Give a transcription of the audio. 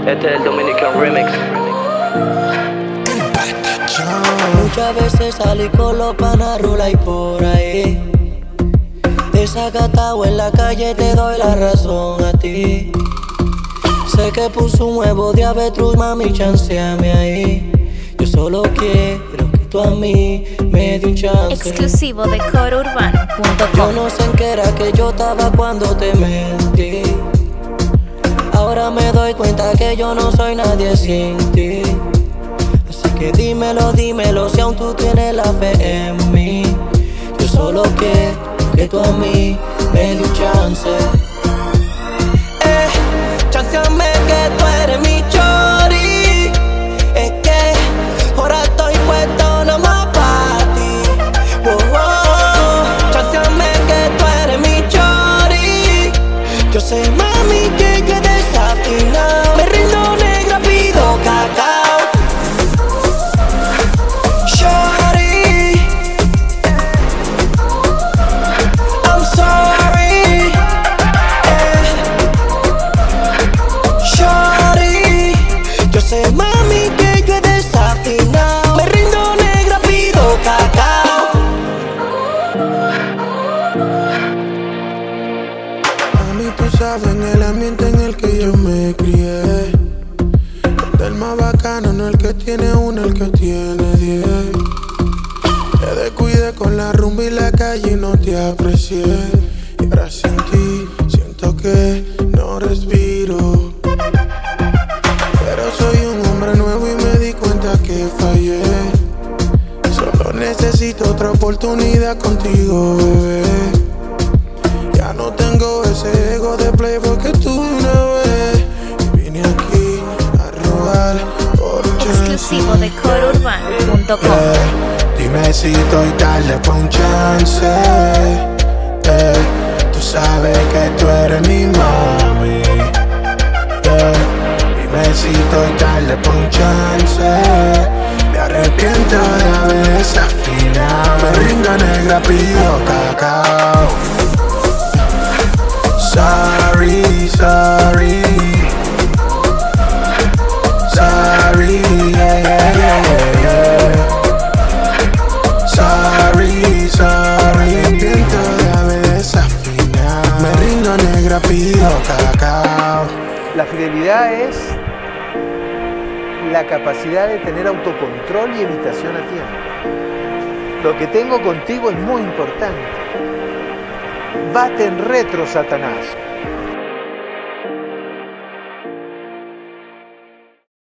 Este es el Dominican Remix. Muchas veces salí con los panas, rula y por ahí. Desacatado en la calle, te doy la razón a ti. Sé que puso un huevo de avestruz, mami, chanceame ahí. Yo solo quiero que tú a mí me dé un chance. Exclusivo de CoroUrbano.com. Yo no sé en qué era que yo estaba cuando te mentí. Ahora me doy cuenta que yo no soy nadie sin ti. Así que dímelo, dímelo, si aún tú tienes la fe en mí. Yo solo quiero que tú a mí me dé un chance. Chanceame que tú eres mi chori. Es que ahora estoy puesto nomás para ti. Chanceame que tú eres mi chori. Yo sé, mami, que desafinado. Me rindo, negra, pido cacao. Shorty, I'm sorry. Shorty, yo sé, mami, que yo he desafinado. Me rindo, negra, pido cacao. Mami, tú sabes, en el ambiente en el que yo me crié, donde el más bacano no el que tiene uno, el que tiene 10. Te descuidé con la rumba y la calle y no te aprecié. Y ahora sin ti siento que no respiro. Pero soy un hombre nuevo y me di cuenta que fallé. Solo necesito otra oportunidad contigo, bebé. Ya no tengo ese ego de playboy que tuve una vez. Y vine aquí a robar por un chance. Exclusivo de CoroUrbano.com. Dime si estoy tarde pa' un chance. Tú sabes que tú eres mi mami. Dime si estoy tarde pa' un chance. Me arrepiento de haber desafinado. Me rindo, negra, pido cacao. Sorry, sorry. Sorry, yeah, yeah, yeah, yeah. Sorry, sorry. Me arrepiento de haber desafinado. Me rindo, negra, pido cacao. La fidelidad es la capacidad de tener autocontrol y evitación a tiempo. Lo que tengo contigo es muy importante. Bate en retro, Satanás.